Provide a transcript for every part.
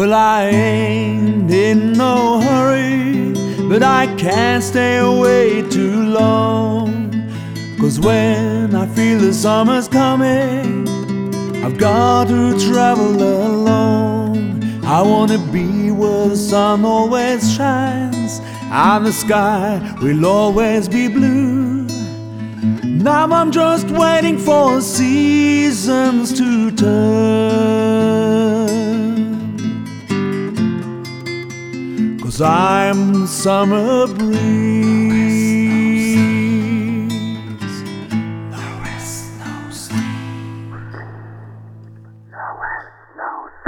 Well, I ain't in no hurry, but I can't stay away too long. 'Cause when I feel the summer's coming, I've got to travel alone. I wanna be where the sun always shines and the sky will always be blue. Now I'm just waiting for seasons to turn, 'cause I'm the summer breeze. No rest, no sleep. No rest, no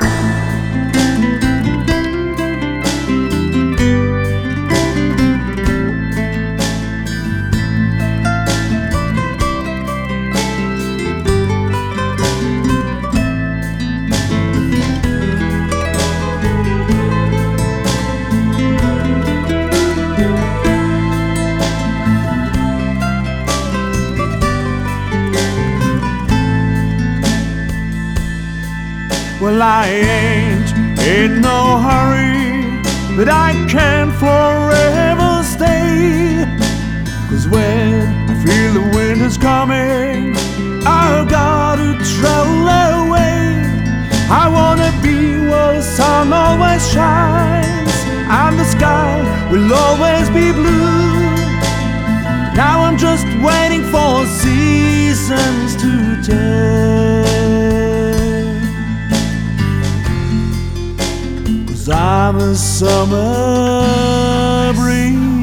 Well, I ain't in no hurry, but I can't forever stay. 'Cause when I feel the winter's coming, I've got to travel away. I wanna be where the sun always shines and the sky will always be blue. Now I'm just waiting for seasons to turn, 'cause I'm a summer breeze.